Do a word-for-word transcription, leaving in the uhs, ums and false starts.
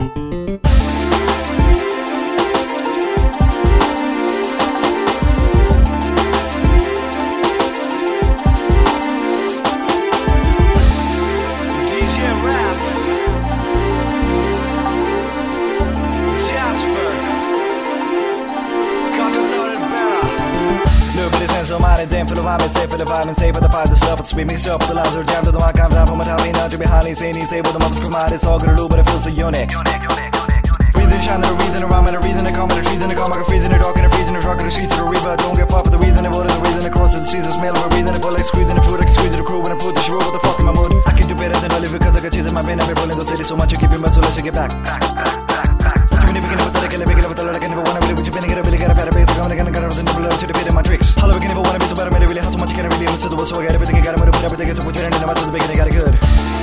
Som är en den full av armen, säg för det världen, säg för det farligt stöp att spring mixed up på the lines och jämnt och de här kan fram på mig här innan du behandling sig ni säger både måste komma det saker och lobar det feels so unique. Breathing shining or breathing around and breathing and coming and freezing and coming and freezing and dark and freezing and dark and the streets of the river don't get far for the reason and what is the reason across the season smell of a breathing and feel like squeezing the food like squeezing the crew when I put the shore with the fuck in my mood. I can do better than I live because I got cheese in my vein I've been rolling the city so much you keep me so let's get back. What you never what I can never get up with the I can never wanna really what you been get a really get a better base I'm gonna get a never learn to defeat my tricks. All I can never wanna be so bad I made it really hard so much I can't really listen to what's so I got everything I got I'm gonna put everything so put it in the mouth so the beginning got it good.